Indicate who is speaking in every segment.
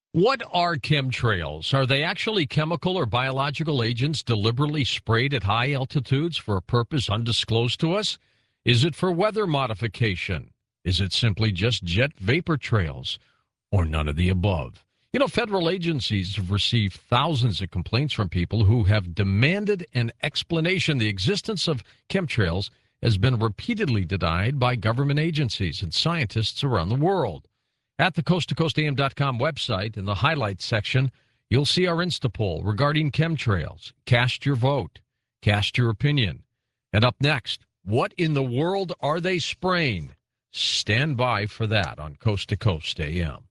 Speaker 1: What are chemtrails? Are they actually chemical or biological agents deliberately sprayed at high altitudes for a purpose undisclosed to us? Is it for weather modification? Is it simply just jet vapor trails? Or none of the above? Federal agencies have received thousands of complaints from people who have demanded an explanation. The existence of chemtrails has been repeatedly denied by government agencies and scientists around the world. At the coasttocoastam.com website, in the highlights section, you'll see our Insta poll regarding chemtrails. Cast your vote. Cast your opinion. And up next, what in the world are they spraying? Stand by for that on Coast to Coast AM.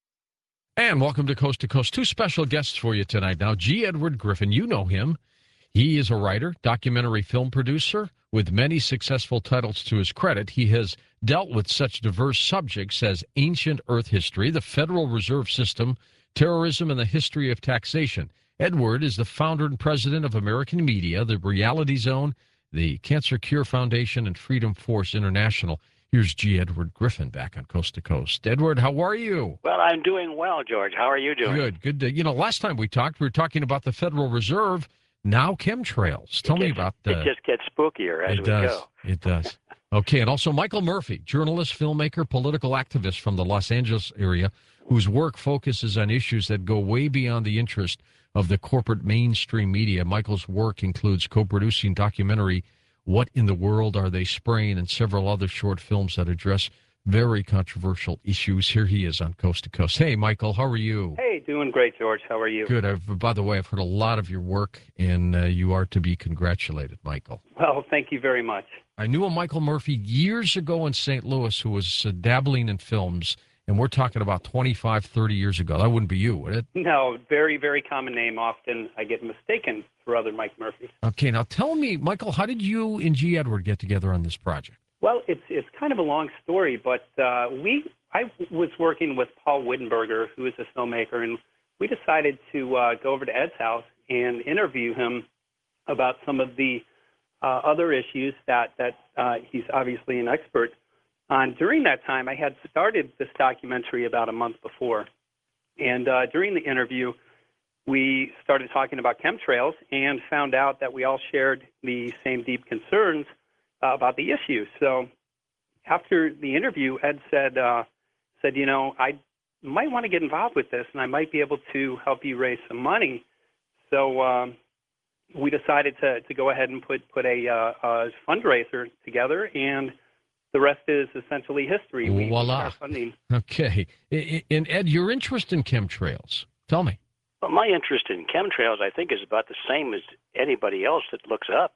Speaker 1: And welcome to Coast to Coast. Two special guests for you tonight. Now, G. Edward Griffin, you know him. He is a writer, documentary film producer with many successful titles to his credit. He has dealt with such diverse subjects as ancient Earth history, the Federal Reserve System, terrorism, and the history of taxation. Edward is the founder and president of American Media, the Reality Zone, the Cancer Cure Foundation, and Freedom Force International. Here's G. Edward Griffin back on Coast to Coast. Edward, how are you?
Speaker 2: Well, I'm doing well, George. How are you doing?
Speaker 1: Good. Last time we were talking about the Federal Reserve, now chemtrails. Tell me about that.
Speaker 2: It just gets spookier as we go.
Speaker 1: It does. Okay, and also Michael Murphy, journalist, filmmaker, political activist from the Los Angeles area, whose work focuses on issues that go way beyond the interest of the corporate mainstream media. Michael's work includes co-producing documentary What in the World Are They Spraying, and several other short films that address very controversial issues. Here he is on Coast to Coast. Hey, Michael, how are you?
Speaker 2: Hey, doing great, George. How are you?
Speaker 1: Good. By the way, I've heard a lot of your work, and you are to be congratulated, Michael.
Speaker 2: Well, thank you very much.
Speaker 1: I knew a Michael Murphy years ago in St. Louis who was dabbling in films, and we're talking about 25, 30 years ago. That wouldn't be you, would it?
Speaker 2: No, very, very common name. Often I get mistaken for other Mike Murphys.
Speaker 1: Okay, now tell me, Michael, how did you and G. Edward get together on this project?
Speaker 2: Well, it's kind of a long story, but I was working with Paul Wittenberger, who is a filmmaker, and we decided to go over to Ed's house and interview him about some of the other issues that he's obviously an expert on. During that time, I had started this documentary about a month before, and during the interview, we started talking about chemtrails and found out that we all shared the same deep concerns about the issue. So after the interview, Ed said, I might want to get involved with this, and I might be able to help you raise some money. So we decided to go ahead and put a fundraiser together, and the rest is essentially history.
Speaker 1: Voila.
Speaker 2: Funding.
Speaker 1: Okay. And Ed, your interest in chemtrails, tell me.
Speaker 2: Well, my interest in chemtrails, I think, is about the same as anybody else that looks up.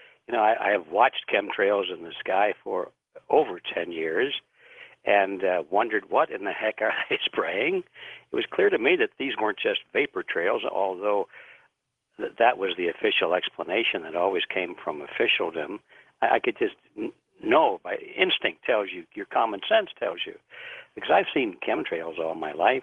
Speaker 2: I have watched chemtrails in the sky for over 10 years and wondered what in the heck are they spraying. It was clear to me that these weren't just vapor trails, although that was the official explanation that always came from officialdom. I could just know by instinct tells you, your common sense tells you. Because I've seen chemtrails all my life,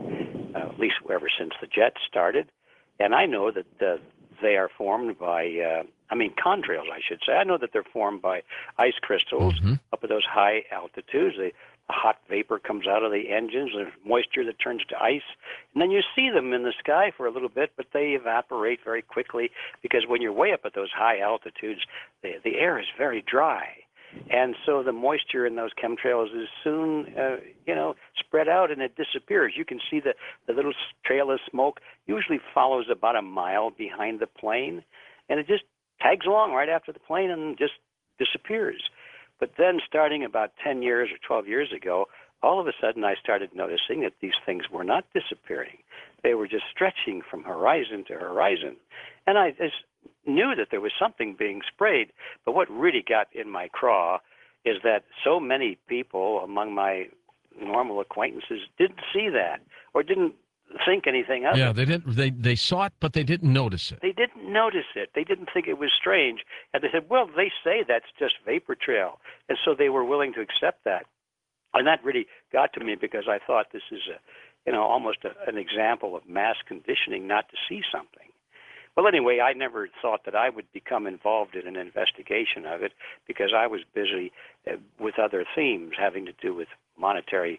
Speaker 2: at least ever since the jets started, and I know that they are formed by, contrails, I should say. I know that they're formed by ice crystals up at those high altitudes. The hot vapor comes out of the engines. There's moisture that turns to ice. And then you see them in the sky for a little bit, but they evaporate very quickly because when you're way up at those high altitudes, the air is very dry. And so the moisture in those chemtrails is soon, spread out and it disappears. You can see the little trail of smoke usually follows about a mile behind the plane, and it just tags along right after the plane and just disappears. But then starting about 10 years or 12 years ago, all of a sudden I started noticing that these things were not disappearing. They were just stretching from horizon to horizon. And I just knew that there was something being sprayed. But what really got in my craw is that so many people among my normal acquaintances didn't see that or didn't think anything of it.
Speaker 1: Yeah, they didn't. They saw it, but they didn't notice it.
Speaker 2: They didn't notice it. They didn't think it was strange. And they said, well, they say that's just vapor trail. And so they were willing to accept that. And that really got to me because I thought this is almost an example of mass conditioning not to see something. Well, anyway, I never thought that I would become involved in an investigation of it because I was busy with other themes having to do with monetary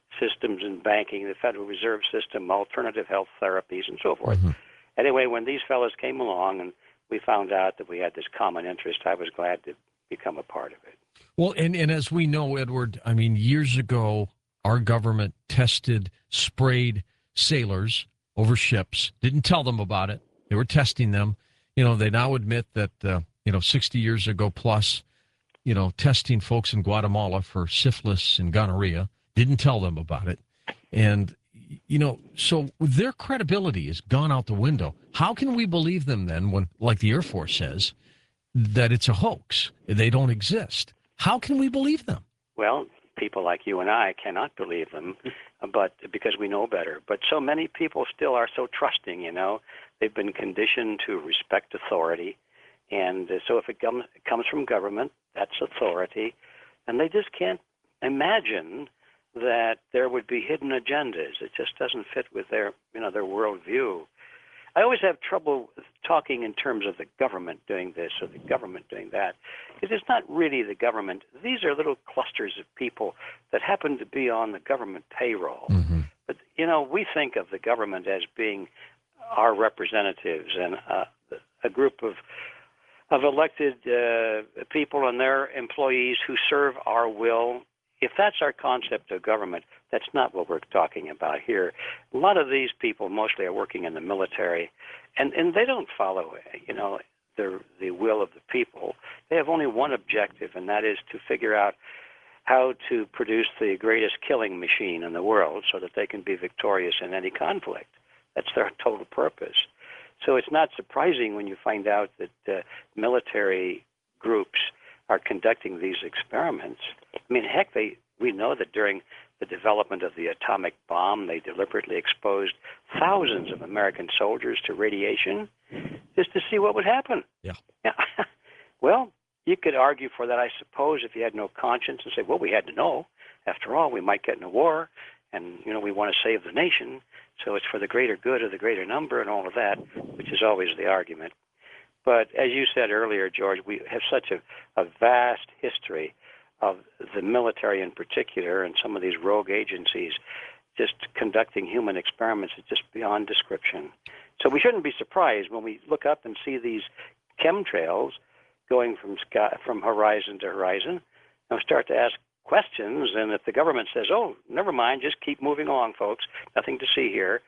Speaker 2: systems in banking, the Federal Reserve System, alternative health therapies, and so forth.
Speaker 1: Mm-hmm.
Speaker 2: Anyway, when these fellows came along and we found out that we had this common interest, I was glad to become a part of it.
Speaker 1: Well, and as we know, Edward, I mean, years ago, our government tested, sprayed sailors over ships, didn't tell them about it. They were testing them. They now admit that, 60 years ago plus, testing folks in Guatemala for syphilis and gonorrhea, didn't tell them about it. And, so their credibility has gone out the window. How can we believe them then when, like the Air Force says, that it's a hoax? They don't exist. How can we believe them?
Speaker 2: Well, people like you and I cannot believe them, but because we know better. But so many people still are so trusting, They've been conditioned to respect authority. And so if it comes from government, that's authority. And they just can't imagine that there would be hidden agendas. It just doesn't fit with their worldview. I always have trouble talking in terms of the government doing this or the government doing that, because it's not really the government. These are little clusters of people that happen to be on the government payroll.
Speaker 1: Mm-hmm.
Speaker 2: But, we think of the government as being our representatives and a group of elected people and their employees who serve our will. If that's our concept of government, that's not what we're talking about here. A lot of these people mostly are working in the military, and they don't follow, the will of the people. They have only one objective, and that is to figure out how to produce the greatest killing machine in the world so that they can be victorious in any conflict. That's their total purpose. So it's not surprising when you find out that military groups are conducting these experiments. I mean, heck, we know that during the development of the atomic bomb, they deliberately exposed thousands of American soldiers to radiation just to see what would happen.
Speaker 1: Yeah.
Speaker 2: Well, you could argue for that, I suppose, if you had no conscience and say, well, we had to know. After all, we might get in a war, and, we want to save the nation, so it's for the greater good of the greater number and all of that, which is always the argument. But as you said earlier, George, we have such a vast history of the military in particular and some of these rogue agencies just conducting human experiments is just beyond description. So we shouldn't be surprised when we look up and see these chemtrails going from horizon to horizon and start to ask questions. And if the government says, oh, never mind, just keep moving along, folks, nothing to see here,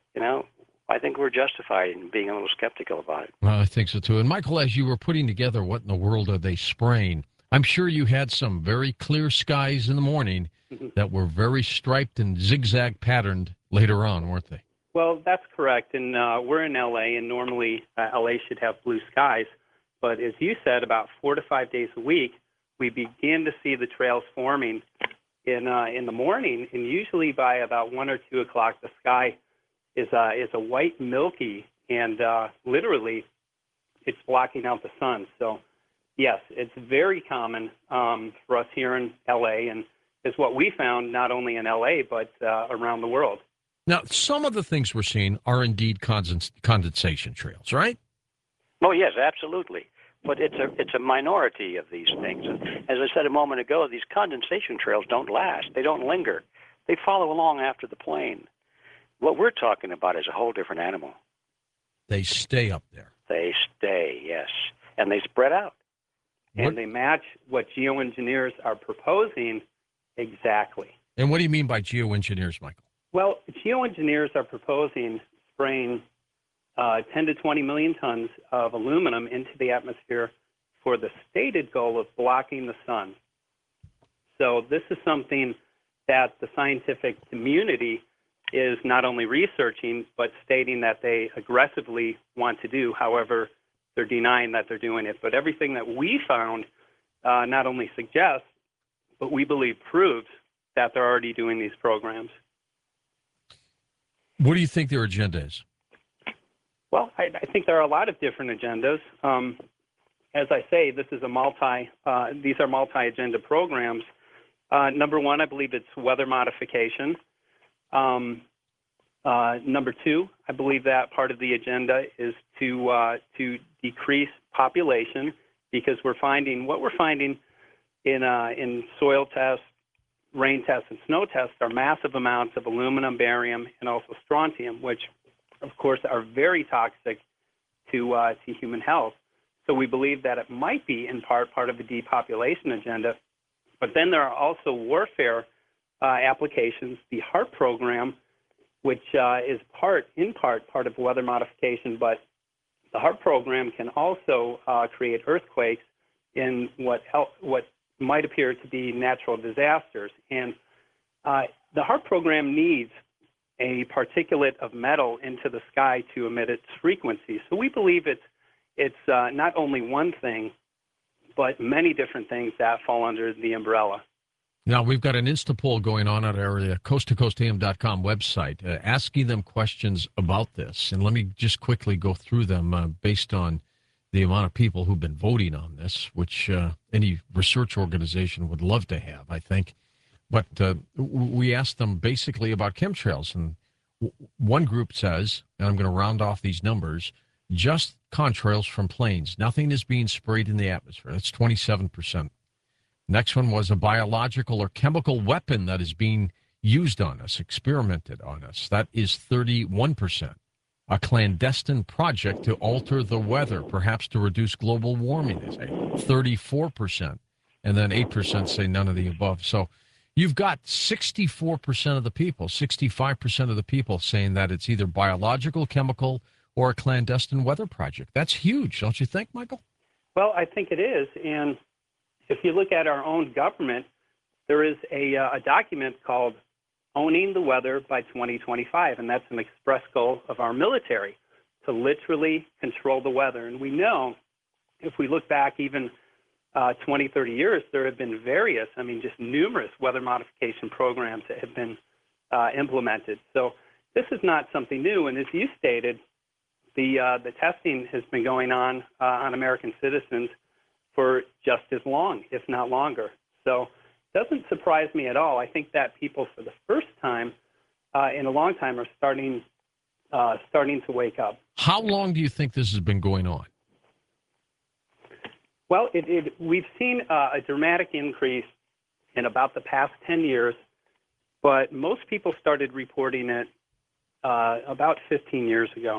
Speaker 2: I think we're justified in being a little skeptical about it.
Speaker 1: Well, I think so, too. And, Michael, as you were putting together what in the world are they spraying, I'm sure you had some very clear skies in the morning that were very striped and zigzag patterned later on, weren't they?
Speaker 3: Well, that's correct. And we're in L.A., and normally L.A. should have blue skies. But as you said, about 4 to 5 days a week, we begin to see the trails forming in the morning. And usually by about 1 or 2 o'clock, the sky is a white milky, and literally it's blocking out the sun. So, yes, it's very common for us here in L.A., and is what we found not only in L.A. but around the world.
Speaker 1: Now, some of the things we're seeing are indeed condensation trails, right?
Speaker 2: Oh, yes, absolutely. But it's a minority of these things. And as I said a moment ago, these condensation trails don't last. They don't linger. They follow along after the plane. What we're talking about is a whole different animal.
Speaker 1: They stay up there.
Speaker 2: They stay, yes. And they spread out.
Speaker 3: And they match what geoengineers are proposing exactly.
Speaker 1: And what do you mean by geoengineers, Michael?
Speaker 3: Well, geoengineers are proposing spraying 10 to 20 million tons of aluminum into the atmosphere for the stated goal of blocking the sun. So this is something that the scientific community is not only researching, but stating that they aggressively want to do. However, they're denying that they're doing it. But everything that we found not only suggests, but we believe proves that they're already doing these programs.
Speaker 1: What do you think their agenda is?
Speaker 3: Well, I think there are a lot of different agendas. As I say, this is these are multi-agenda programs. Number one, I believe it's weather modification. Number two, I believe that part of the agenda is to decrease population, because we're finding in soil tests, rain tests and snow tests are massive amounts of aluminum, barium, and also strontium, which, of course, are very toxic to human health. So we believe that it might be, in part of the depopulation agenda. But then there are also warfare applications. The HARP program, which is in part of weather modification, but the HARP program can also create earthquakes in what might appear to be natural disasters. And the HARP program needs a particulate of metal into the sky to emit its frequency. So we believe it's not only one thing, but many different things that fall under the umbrella.
Speaker 1: Now, we've got an Instapoll going on at our coasttocoastam.com website, asking them questions about this. And let me just quickly go through them based on the amount of people who've been voting on this, which any research organization would love to have, I think. But we asked them basically about chemtrails. And one group says, and I'm going to round off these numbers, just contrails from planes. Nothing is being sprayed in the atmosphere. That's 27%. Next one was a biological or chemical weapon that is being used on us, experimented on us. That is 31%. A clandestine project to alter the weather, perhaps to reduce global warming, they say, 34%. And then 8% say none of the above. So you've got 64% of the people, 65% of the people saying that it's either biological, chemical, or a clandestine weather project. That's huge, don't you think, Michael?
Speaker 3: Well, I think it is. And if you look at our own government, there is a document called Owning the Weather by 2025, and that's an express goal of our military, to literally control the weather. And we know, if we look back even 20, 30 years, there have been just numerous weather modification programs that have been implemented. So this is not something new. And as you stated, the testing has been going on American citizens for just as long, if not longer. So it doesn't surprise me at all. I think that people, for the first time in a long time, are starting to wake up.
Speaker 1: How long do you think this has been going on?
Speaker 3: Well, we've seen a dramatic increase in about the past 10 years, but most people started reporting it about 15 years ago.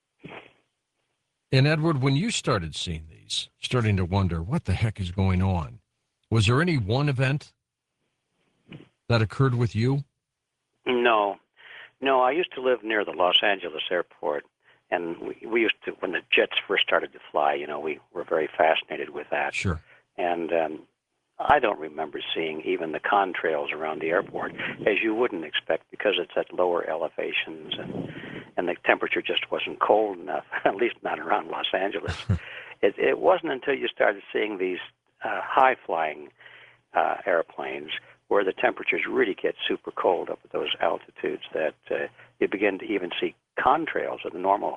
Speaker 1: And Edward, when you started seeing these, starting to wonder what the heck is going on, was there any one event that occurred with you?
Speaker 2: No. I used to live near the Los Angeles airport, and we used to, when the jets first started to fly, we were very fascinated with that.
Speaker 1: Sure.
Speaker 2: And I don't remember seeing even the contrails around the airport, as you wouldn't expect, because it's at lower elevations, and the temperature just wasn't cold enough, at least not around Los Angeles. It wasn't until you started seeing these high-flying airplanes where the temperatures really get super cold up at those altitudes that you begin to even see contrails of the normal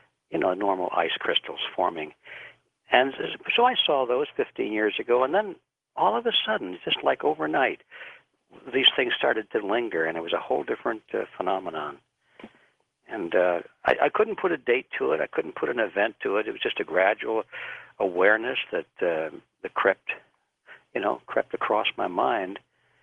Speaker 2: ice crystals forming. And so I saw those 15 years ago, and then all of a sudden, just like overnight, these things started to linger, and it was a whole different phenomenon. And I couldn't put a date to it. I couldn't put an event to it. It was just a gradual awareness that crept across my mind.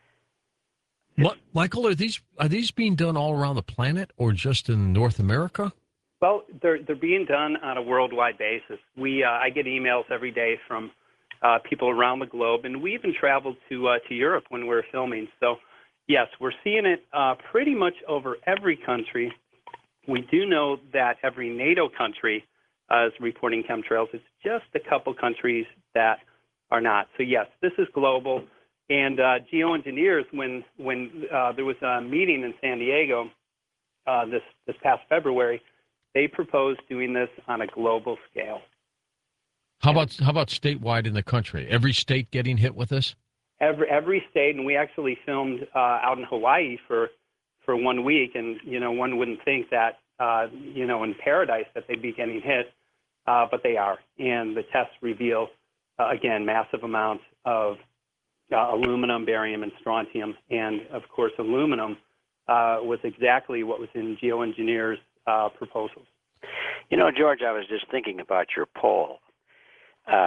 Speaker 1: Michael, are these being done all around the planet or just in North America?
Speaker 3: Well, they're being done on a worldwide basis. I get emails every day from people around the globe, and we even traveled to Europe when we were filming. So, yes, we're seeing it pretty much over every country. We do know that every NATO country is reporting chemtrails. It's just a couple countries that are not. So, yes, this is global. And geoengineers, when there was a meeting in San Diego this past February, they proposed doing this on a global scale.
Speaker 1: How about statewide in the country? Every state getting hit with this?
Speaker 3: Every state, and we actually filmed out in Hawaii for 1 week, and one wouldn't think that in paradise that they'd be getting hit, but they are. And the tests reveal again massive amounts of aluminum, barium, and strontium, and of course aluminum was exactly what was in geoengineers' proposals.
Speaker 2: George, I was just thinking about your poll.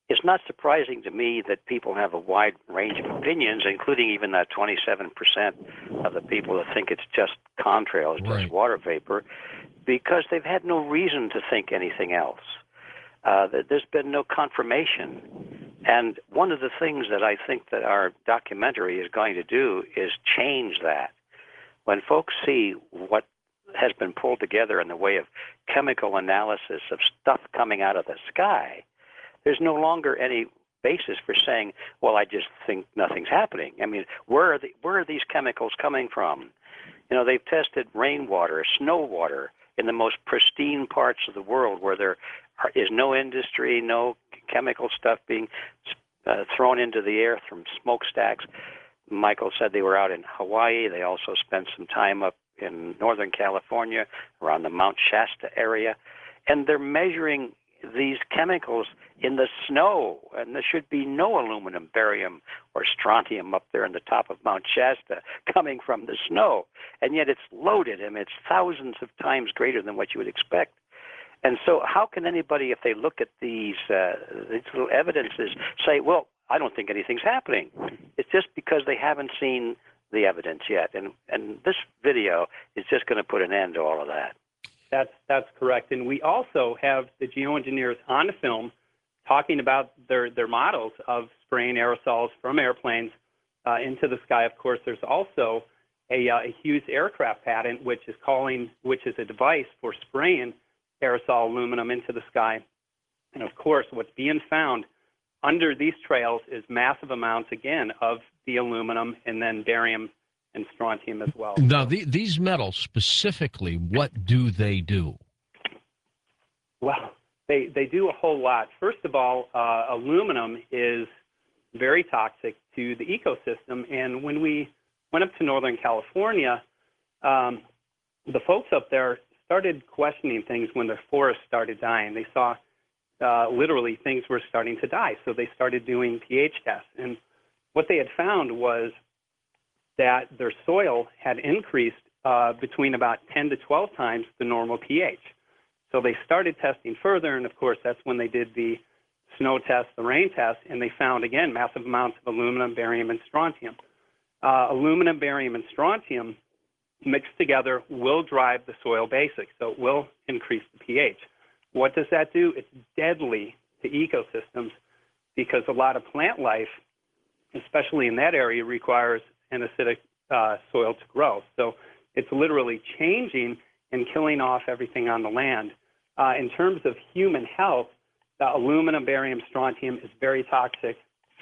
Speaker 2: it's not surprising to me that people have a wide range of opinions, including even that 27% of the people that think it's just contrails,
Speaker 1: Right.
Speaker 2: just water vapor, because they've had no reason to think anything else. There's been no confirmation. And one of the things that I think that our documentary is going to do is change that. When folks see what has been pulled together in the way of chemical analysis of stuff coming out of the sky, there's no longer any basis for saying, well, I just think nothing's happening. I mean, where are these chemicals coming from? You know, they've tested rainwater, snow water in the most pristine parts of the world where there is no industry, no chemical stuff being thrown into the air from smokestacks. Michael said they were out in Hawaii. They also spent some time up in Northern California around the Mount Shasta area. And they're measuring these chemicals in the snow, and there should be no aluminum, barium, or strontium up there in the top of Mount Shasta coming from the snow. And yet it's loaded, and it's thousands of times greater than what you would expect. And so how can anybody, if they look at these little evidences, say, well, I don't think anything's happening? It's just because they haven't seen the evidence yet. And this video is just going to put an end to all of that.
Speaker 3: That's correct. And we also have the geoengineers on the film talking about their models of spraying aerosols from airplanes into the sky. Of course, there's also a Hughes aircraft patent, which is a device for spraying aerosol aluminum into the sky. And of course, what's being found under these trails is massive amounts, again, of the aluminum and then barium and strontium as well.
Speaker 1: Now, these metals specifically, what do they do?
Speaker 3: Well, they do a whole lot. First of all, aluminum is very toxic to the ecosystem. And when we went up to Northern California, the folks up there started questioning things when their forests started dying. They saw literally things were starting to die. So they started doing pH tests. And what they had found was that their soil had increased between about 10 to 12 times the normal pH. So they started testing further, and of course, that's when they did the snow test, the rain test, and they found, again, massive amounts of aluminum, barium, and strontium. Aluminum, barium, and strontium mixed together will drive the soil basics, so it will increase the pH. What does that do? It's deadly to ecosystems because a lot of plant life, especially in that area, requires an acidic soil to grow. So it's literally changing and killing off everything on the land. In terms of human health, aluminum, barium, strontium is very toxic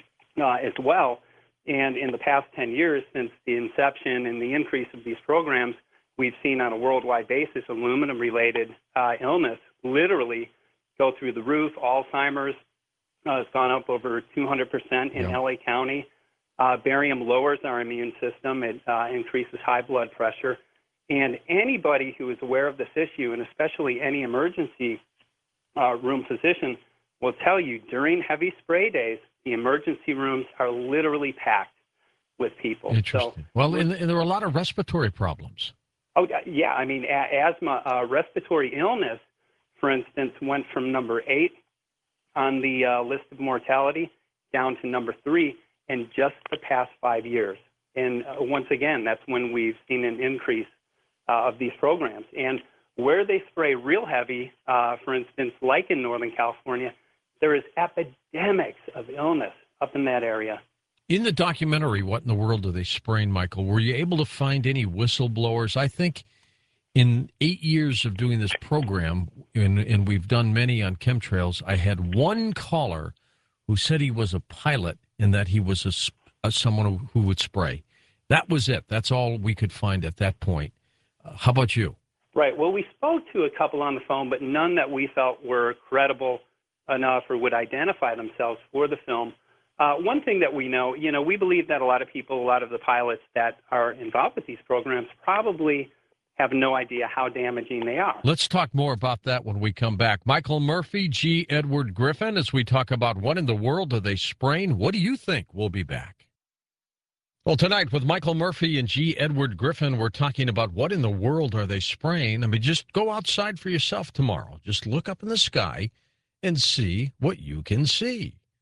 Speaker 3: as well. And in the past 10 years, since the inception and the increase of these programs, we've seen on a worldwide basis aluminum-related illness literally go through the roof. Alzheimer's has gone up over 200% in LA County. Barium lowers our immune system. It increases high blood pressure. And anybody who is aware of this issue, and especially any emergency room physician, will tell you during heavy spray days, the emergency rooms are literally packed with people.
Speaker 1: Interesting. Well, and there are a lot of respiratory problems.
Speaker 3: Oh, yeah. I mean, asthma, respiratory illness, for instance, went from number 8 on the list of mortality down to number 3 in just the past 5 years. And once again, that's when we've seen an increase of these programs. And where they spray real heavy, for instance, like in Northern California, there is epidemics of illness up in that area.
Speaker 1: In the documentary, What in the World Are They Spraying, Michael, were you able to find any whistleblowers? I think in 8 years of doing this program, and we've done many on chemtrails, I had one caller who said he was a pilot and that he was someone who would spray. That was it. That's all we could find at that point. How about you?
Speaker 3: Right. Well, we spoke to a couple on the phone, but none that we felt were credible enough or would identify themselves for the film. One thing that we know, we believe that a lot of people, a lot of the pilots that are involved with these programs probably have no idea how damaging they are.
Speaker 1: Let's talk more about that when we come back. Michael Murphy, G. Edward Griffin, as we talk about what in the world are they spraying? What do you think? We'll be back. Well, tonight with Michael Murphy and G. Edward Griffin, we're talking about what in the world are they spraying? I mean, just go outside for yourself tomorrow. Just look up in the sky and see what you can see.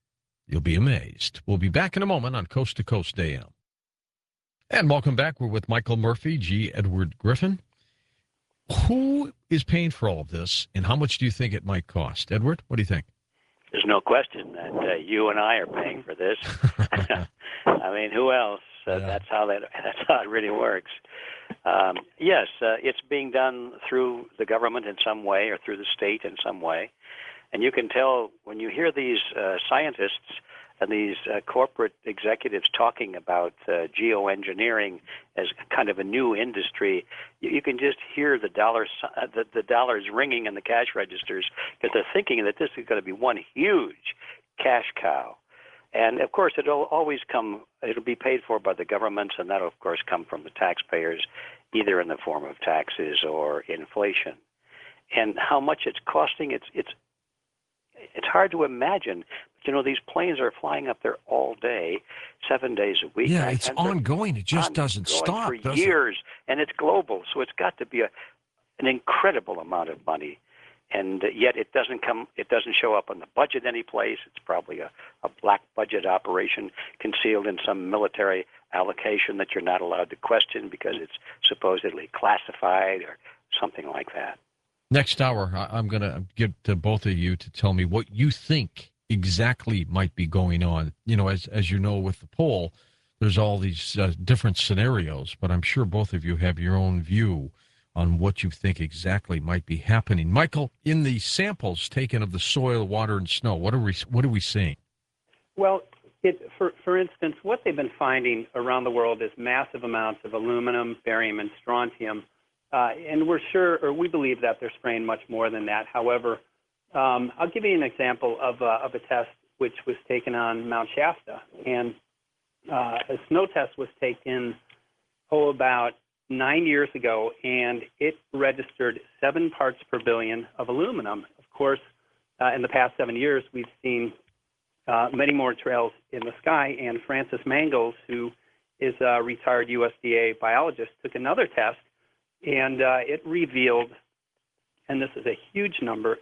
Speaker 1: You'll be amazed. We'll be back in a moment on Coast to Coast AM. And welcome back. We're with Michael Murphy, G. Edward Griffin. Who is paying for all of this, and how much do you think it might cost? Edward, what do you think?
Speaker 2: There's no question that you and I are paying for this. I mean, who else? That's how it really works. Yes, it's being done through the government in some way or through the state in some way. And you can tell when you hear these scientists and these corporate executives talking about geoengineering as kind of a new industry, you can just hear the dollars ringing in the cash registers because they're thinking that this is going to be one huge cash cow. And, of course, it'll be paid for by the governments, and that'll, of course, come from the taxpayers, either in the form of taxes or inflation. And how much it's costing, it's hard to imagine. But, these planes are flying up there all day, 7 days a week.
Speaker 1: Yeah, it's ongoing. It just doesn't stop.
Speaker 2: For years, and it's global. So it's got to be an incredible amount of money. And yet it doesn't show up on the budget any place. It's probably a black budget operation concealed in some military allocation that you're not allowed to question because it's supposedly classified or something like that.
Speaker 1: Next hour, I'm going to give to both of you to tell me what you think exactly might be going on. As you know, with the poll, there's all these different scenarios, but I'm sure both of you have your own view on what you think exactly might be happening. Michael, in the samples taken of the soil, water, and snow, what are we seeing?
Speaker 3: Well, for instance, what they've been finding around the world is massive amounts of aluminum, barium, and strontium. And we believe that they're spraying much more than that. However, I'll give you an example of a test which was taken on Mount Shasta. And a snow test was taken, about 9 years ago, and it registered 7 parts per billion of aluminum. Of course, in the past 7 years, we've seen many more trails in the sky, and Francis Mangels, who is a retired USDA biologist, took another test, and it revealed, and this is a huge number,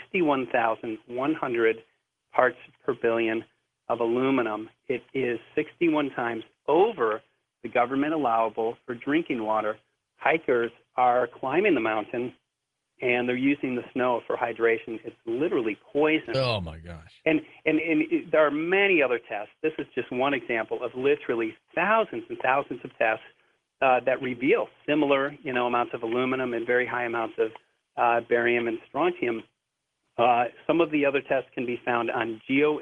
Speaker 3: 61,100 parts per billion of aluminum. It is 61 times over the government allowable for drinking water. Hikers are climbing the mountain, and they're using the snow for hydration. It's literally poison.
Speaker 1: Oh, my gosh.
Speaker 3: And there are many other tests. This is just one example of literally thousands and thousands of tests that reveal similar, amounts of aluminum and very high amounts of barium and strontium. Some of the other tests can be found on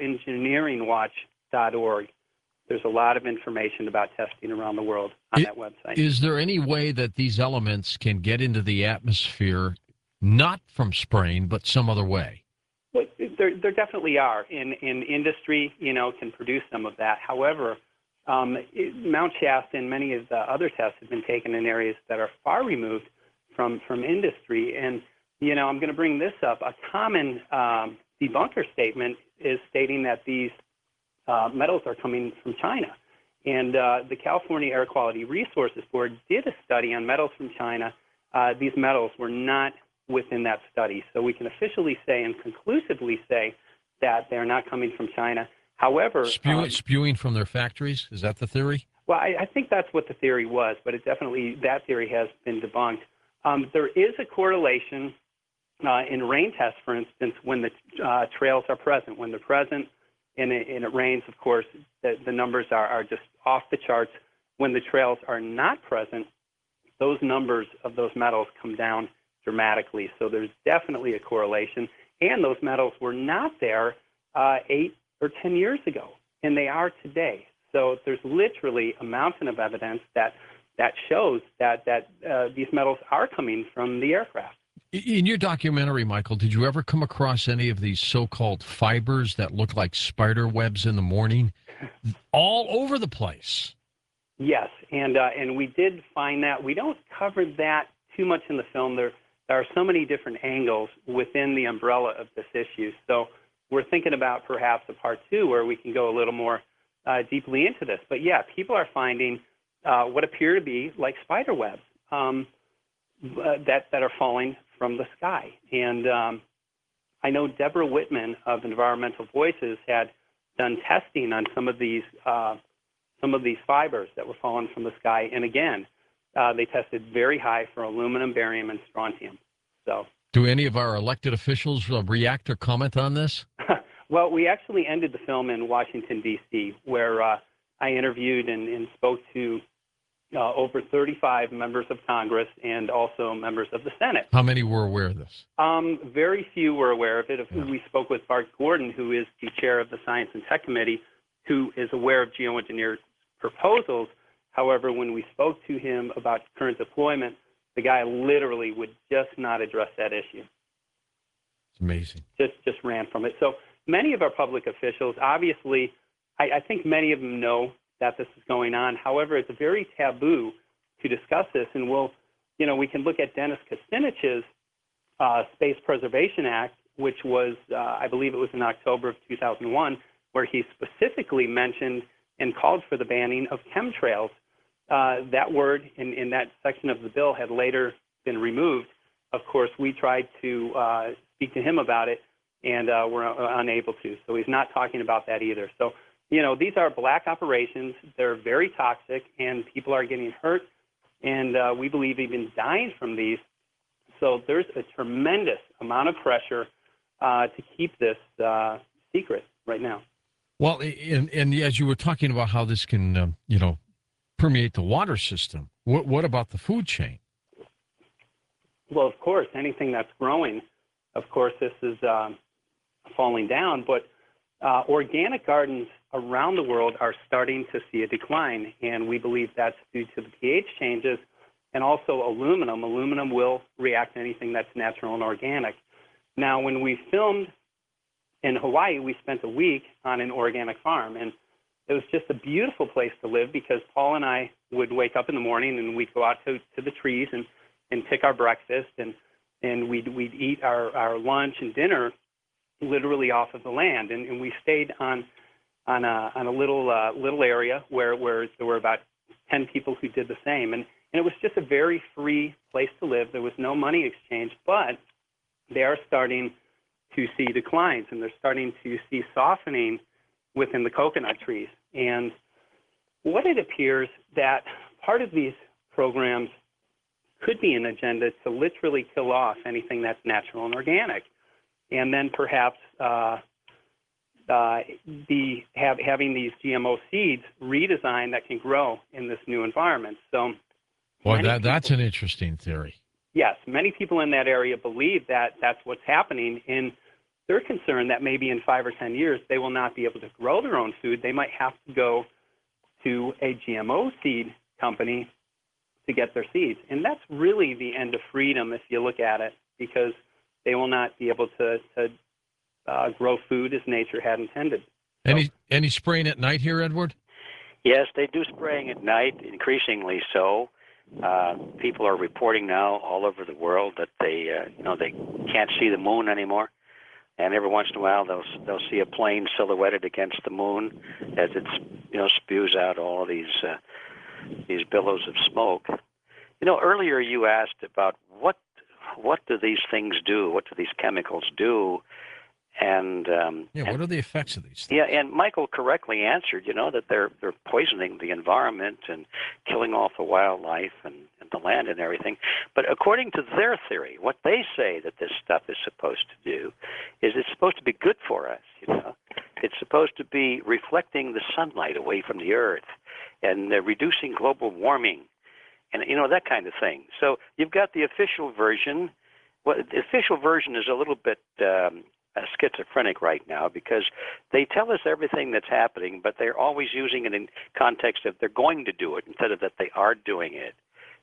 Speaker 3: geoengineeringwatch.org. There's a lot of information about testing around the world on that website.
Speaker 1: Is there any way that these elements can get into the atmosphere, not from spraying, but some other way?
Speaker 3: Well, there definitely are. In industry, can produce some of that. However, Mount Shasta and many of the other tests have been taken in areas that are far removed from industry. And, I'm going to bring this up. A common debunker statement is stating that these metals are coming from China. And the California Air Quality Resources Board did a study on metals from China. These metals were not within that study. So we can officially say and conclusively say that they're not coming from China. However,
Speaker 1: spewing from their factories, is that the theory?
Speaker 3: Well, I think that's what the theory was, but that theory has been debunked. There is a correlation in rain tests, for instance, when the trails are present. When they're present and it rains, of course, the numbers are just off the charts. When the trails are not present, those numbers of those metals come down dramatically. So there's definitely a correlation. And those metals were not there 8 or 10 years ago, and they are today. So there's literally a mountain of evidence that shows that these metals are coming from the aircraft.
Speaker 1: In your documentary, Michael, did you ever come across any of these so-called fibers that look like spider webs in the morning? All over the place.
Speaker 3: Yes, and we did find that. We don't cover that too much in the film. There are so many different angles within the umbrella of this issue. So we're thinking about perhaps a part 2 where we can go a little more deeply into this. But yeah, people are finding what appear to be like spider webs that are falling from the sky. And I know Deborah Whitman of Environmental Voices had done testing on some of these fibers that were falling from the sky, and again, they tested very high for aluminum, barium, and strontium. So,
Speaker 1: do any of our elected officials react or comment on this?
Speaker 3: well, we actually ended the film in Washington, D.C., where I interviewed and spoke to over 35 members of Congress and also members of the Senate.
Speaker 1: How many were aware of this?
Speaker 3: Very few were aware of it.
Speaker 1: Yeah.
Speaker 3: We spoke with Bart Gordon, who is the chair of the Science and Tech Committee, who is aware of geoengineered proposals. However, when we spoke to him about current deployment, the guy literally would just not address that issue.
Speaker 1: It's amazing.
Speaker 3: Just ran from it. So many of our public officials, obviously, I think many of them know that this is going on. However, it's very taboo to discuss this, and we can look at Dennis Kustinich's Space Preservation Act, which was, I believe it was in October of 2001, where he specifically mentioned and called for the banning of chemtrails. That word in that section of the bill had later been removed. Of course, we tried to speak to him about it, and were unable to. So he's not talking about that either. So, these are black operations. They're very toxic, and people are getting hurt, and we believe even dying from these. So there's a tremendous amount of pressure to keep this secret right now.
Speaker 1: Well, and as you were talking about how this can, permeate the water system, what about the food chain?
Speaker 3: Well, of course, anything that's growing, of course, this is falling down. But organic gardens around the world are starting to see a decline, and we believe that's due to the pH changes and also aluminum. Aluminum will react to anything that's natural and organic. Now, when we filmed in Hawaii, we spent a week on an organic farm, and it was just a beautiful place to live because Paul and I would wake up in the morning and we'd go out to the trees and pick our breakfast, and we'd eat our lunch and dinner literally off of the land, and we stayed on a little area where there were about 10 people who did the same, and it was just a very free place to live. There was no money exchange, but they are starting to see declines, and they're starting to see softening within the coconut trees. And what it appears that part of these programs could be an agenda to literally kill off anything that's natural and organic, and then perhaps having these GMO seeds redesigned that can grow in this new environment. So,
Speaker 1: well, that's an interesting theory.
Speaker 3: Yes, many people in that area believe that that's what's happening, and they're concerned that maybe in 5 or 10 years they will not be able to grow their own food. They might have to go to a GMO seed company to get their seeds. And that's really the end of freedom if you look at it, because they will not be able to grow food as nature had intended.
Speaker 1: Any spraying at night here, Edward?
Speaker 2: Yes, they do spraying at night, increasingly so. People are reporting now all over the world that they can't see the moon anymore, and every once in a while they'll see a plane silhouetted against the moon as it spews out all of these billows of smoke. Earlier you asked about what do these things do? What do these chemicals do? And
Speaker 1: what are the effects of these things?
Speaker 2: Yeah, and Michael correctly answered, that they're poisoning the environment and killing off the wildlife and the land and everything. But according to their theory, what they say that this stuff is supposed to do is it's supposed to be good for us. It's supposed to be reflecting the sunlight away from the earth and reducing global warming and that kind of thing. So you've got the official version. Well, the official version is a little bit schizophrenic right now because they tell us everything that's happening, but they're always using it in context of they're going to do it instead of that they are doing it.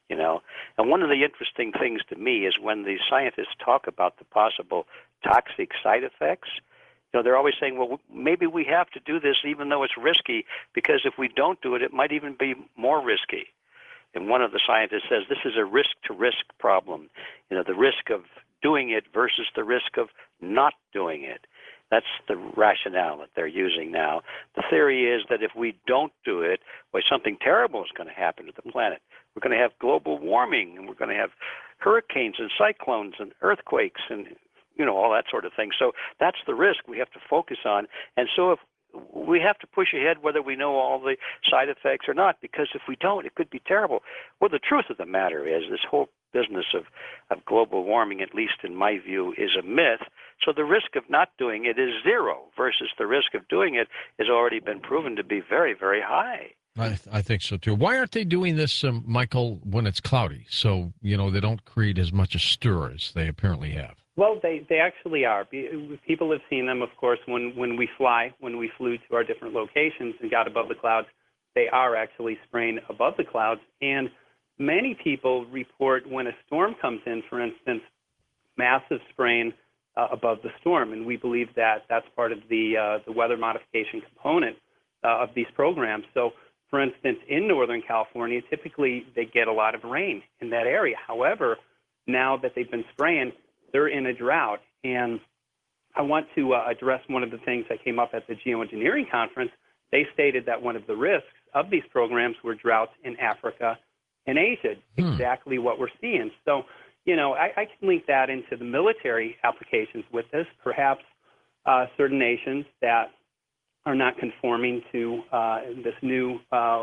Speaker 2: And one of the interesting things to me is when the scientists talk about the possible toxic side effects, they're always saying, well, maybe we have to do this even though it's risky, because if we don't do it, it might even be more risky. And one of the scientists says this is a risk-to-risk problem, the risk of doing it versus the risk of not doing it. That's the rationale that they're using now. The theory is that if we don't do it, well, something terrible is going to happen to the planet. We're going to have global warming, and we're going to have hurricanes and cyclones and earthquakes and all that sort of thing. So that's the risk we have to focus on. And so if we have to push ahead whether we know all the side effects or not, because if we don't, it could be terrible. Well, the truth of the matter is this whole business of global warming, at least in my view, is a myth. So the risk of not doing it is zero versus the risk of doing it has already been proven to be very, very high.
Speaker 1: I think so, too. Why aren't they doing this, Michael, when it's cloudy? So, they don't create as much a stir as they apparently have.
Speaker 3: Well, they actually are. People have seen them, of course, when we fly, when we flew to our different locations and got above the clouds. They are actually spraying above the clouds. And many people report when a storm comes in, for instance, massive spraying above the storm. And we believe that that's part of the weather modification component of these programs. So, for instance, in Northern California, typically they get a lot of rain in that area. However, now that they've been spraying, they're in a drought. And I want to address one of the things that came up at the geoengineering conference. They stated that one of the risks of these programs were droughts in Africa and Asia, exactly what we're seeing. So, I can link that into the military applications with this. Perhaps certain nations that are not conforming to this new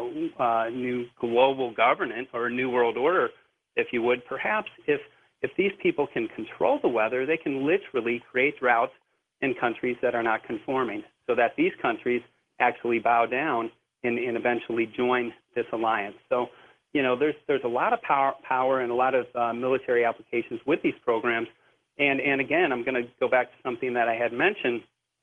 Speaker 3: global governance or new world order, if you would, perhaps if these people can control the weather, they can literally create droughts in countries that are not conforming, so that these countries actually bow down and eventually join this alliance. So, there's a lot of power and a lot of military applications with these programs. And again, I'm going to go back to something that I had mentioned,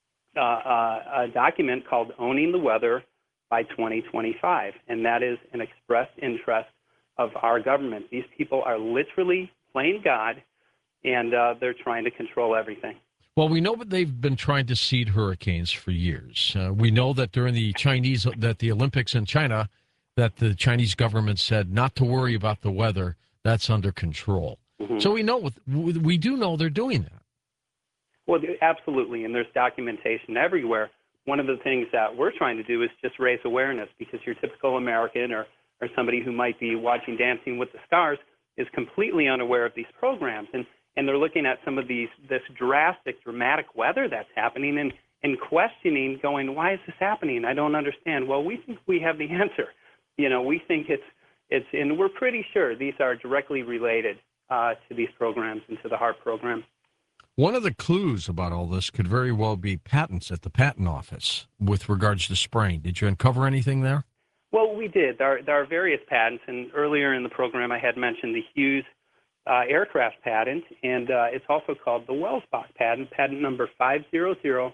Speaker 3: a document called Owning the Weather by 2025, and that is an expressed interest of our government. These people are literally playing God, and they're trying to control everything.
Speaker 1: Well, we know that they've been trying to seed hurricanes for years. We know that during the Olympics in China, that the Chinese government said not to worry about the weather, that's under control. Mm-hmm. So we do know they're doing that.
Speaker 3: Well, absolutely, and there's documentation everywhere. One of the things that we're trying to do is just raise awareness, because your typical American or somebody who might be watching Dancing with the Stars is completely unaware of these programs, and they're looking at some of this dramatic weather that's happening and questioning, going, why is this happening? I don't understand. Well, we think we have the answer. We think it's and we're pretty sure these are directly related to these programs and to the HAARP program.
Speaker 1: One of the clues about all this could very well be patents at the patent office with regards to spraying. Did you uncover anything there?
Speaker 3: Well, we did. There are various patents, and earlier in the program I had mentioned the Hughes aircraft patent, and it's also called the Welsbach patent, patent number 5003186.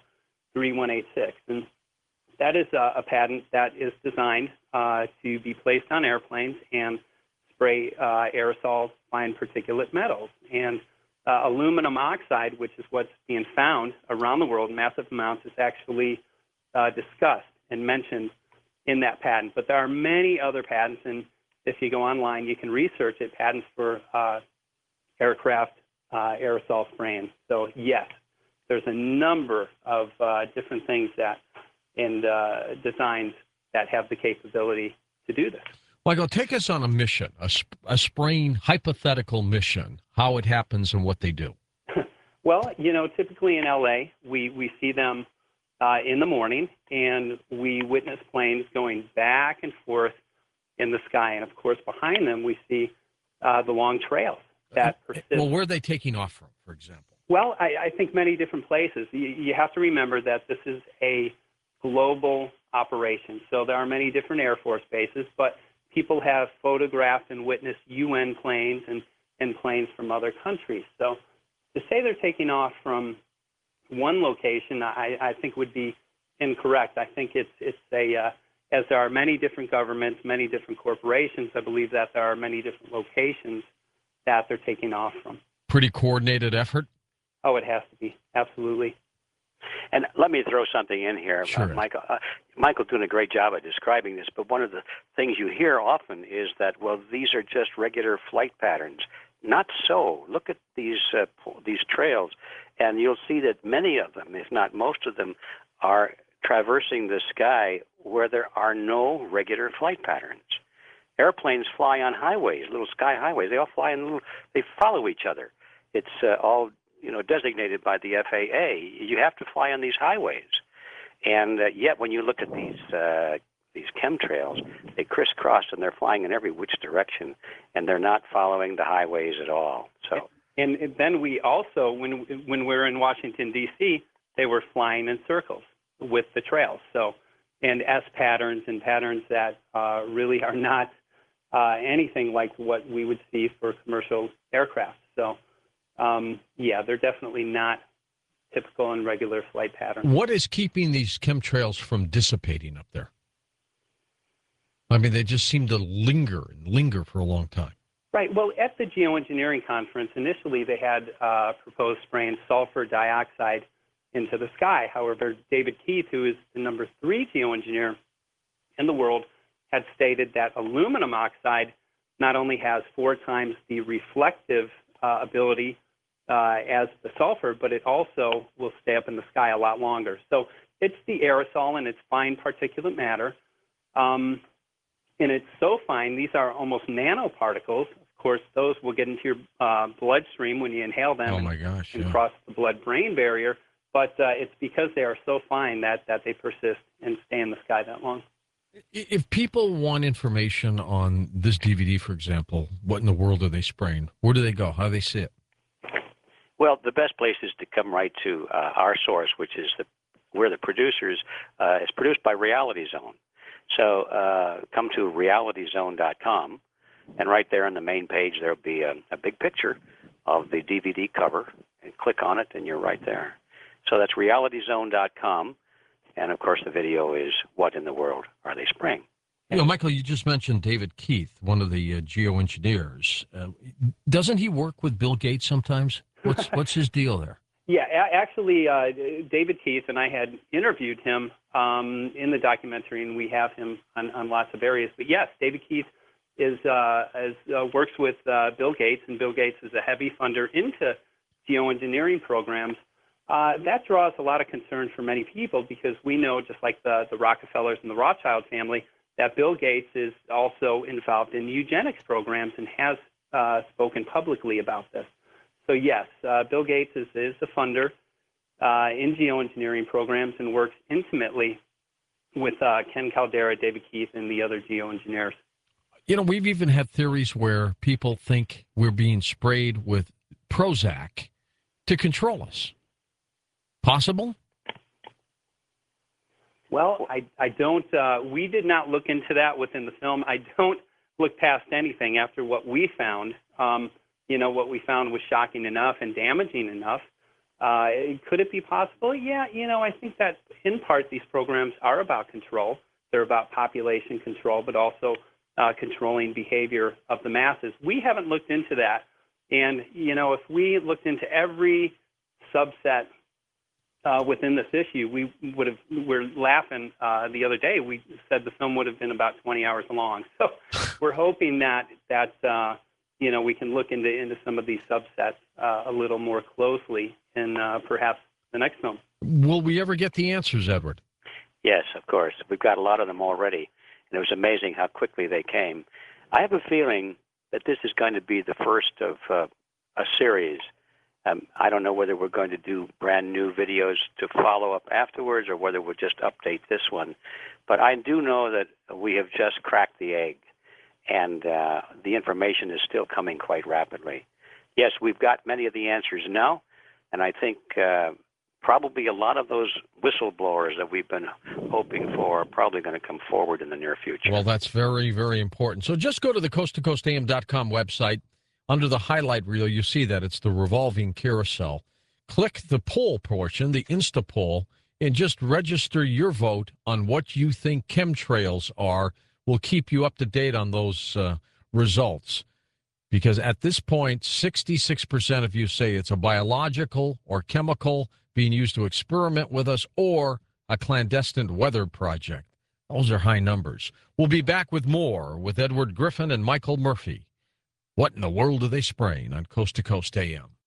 Speaker 3: And that is a patent that is designed to be placed on airplanes and spray aerosol fine particulate metals. And aluminum oxide, which is what's being found around the world in massive amounts, is actually discussed and mentioned in that patent. But there are many other patents, and if you go online, you can research it, patents for aircraft aerosol spraying. So, yes, there's a number of different things and designs that have the capability to do this.
Speaker 1: Michael, take us on a mission, a spraying hypothetical mission, how it happens and what they do.
Speaker 3: Well, typically in L.A., we see them in the morning, and we witness planes going back and forth in the sky. And, of course, behind them we see the long trails that persist.
Speaker 1: Well, where are they taking off from, for example?
Speaker 3: Well, I think many different places. You have to remember that this is a global operation. So there are many different Air Force bases, but people have photographed and witnessed UN planes and planes from other countries. So to say they're taking off from one location, I think would be incorrect. I think it's as there are many different governments, many different corporations, I believe that there are many different locations that they're taking off from.
Speaker 1: Pretty coordinated effort?
Speaker 3: Oh, it has to be. Absolutely.
Speaker 2: And let me throw something in here,
Speaker 1: sure.
Speaker 2: Michael. Michael's doing a great job of describing this, but one of the things you hear often is that, well, these are just regular flight patterns. Not so. Look at these trails, and you'll see that many of them, if not most of them, are traversing the sky where there are no regular flight patterns. Airplanes fly on highways, little sky highways. They all fly they follow each other. It's all designated by the FAA. You have to fly on these highways. And yet, when you look at these chemtrails, they crisscross and they're flying in every which direction, and they're not following the highways at all. So,
Speaker 3: and then we also, when we're in Washington D.C., they were flying in circles with the trails. So, and S patterns and patterns that really are not anything like what we would see for commercial aircraft. So, yeah, they're definitely not typical and regular flight patterns.
Speaker 1: What is keeping these chemtrails from dissipating up there? I mean, they just seem to linger for a long time.
Speaker 3: Right. Well, at the geoengineering conference, initially they had proposed spraying sulfur dioxide into the sky. However, David Keith, who is the number 3 geoengineer in the world, had stated that aluminum oxide not only has 4 times the reflective ability as the sulfur, but it also will stay up in the sky a lot longer. So it's the aerosol and it's fine particulate matter. And it's so fine, these are almost nanoparticles. Of course, those will get into your bloodstream when you inhale them and cross the blood-brain barrier. But it's because they are so fine that they persist and stay in the sky that long.
Speaker 1: If people want information on this DVD, for example, what in the world are they spraying? Where do they go? How do they see it?
Speaker 2: Well, the best place is to come right to our source, which is we're the producers. It's produced by Reality Zone. So come to realityzone.com, and right there on the main page there will be a big picture of the DVD cover, and click on it, and you're right there. So that's realityzone.com, and of course the video is What in the World Are They Spraying?
Speaker 1: You know, Michael, you just mentioned David Keith, one of the geoengineers. Doesn't he work with Bill Gates sometimes? What's his deal there?
Speaker 3: Yeah, actually, David Keith and I had interviewed him in the documentary, and we have him on lots of areas. But yes, David Keith works with Bill Gates, and Bill Gates is a heavy funder into geoengineering programs. That draws a lot of concern for many people because we know, just like the Rockefellers and the Rothschild family, that Bill Gates is also involved in eugenics programs and has spoken publicly about this. So yes, Bill Gates is a funder in geoengineering programs and works intimately with Ken Caldera, David Keith, and the other geoengineers.
Speaker 1: You know, we've even had theories where people think we're being sprayed with Prozac to control us. Possible?
Speaker 3: Well, I don't, we did not look into that within the film. I don't look past anything after what we found. You know, what we found was shocking enough and damaging enough. Could it be possible? Yeah, you know, I think that in part these programs are about control. They're about population control, but also controlling behavior of the masses. We haven't looked into that. And, you know, if we looked into every subset within this issue, we're laughing the other day. We said the film would have been about 20 hours long. So we're hoping that you know, we can look into some of these subsets a little more closely in perhaps the next film.
Speaker 1: Will we ever get the answers, Edward?
Speaker 2: Yes, of course. We've got a lot of them already, and it was amazing how quickly they came. I have a feeling that this is going to be the first of a series. I don't know whether we're going to do brand new videos to follow up afterwards or whether we'll just update this one. But I do know that we have just cracked the egg, and the information is still coming quite rapidly. Yes, we've got many of the answers now, and I think probably a lot of those whistleblowers that we've been hoping for are probably going to come forward in the near future.
Speaker 1: Well, that's very, very important. So just go to the coasttocoastam.com website. Under the highlight reel, you see that it's the revolving carousel. Click the poll portion, the Insta poll, and just register your vote on what you think chemtrails are. We'll keep you up to date on those results. Because at this point, 66% of you say it's a biological or chemical being used to experiment with us or a clandestine weather project. Those are high numbers. We'll be back with more with Edward Griffin and Michael Murphy. What in the world are they spraying on Coast to Coast AM?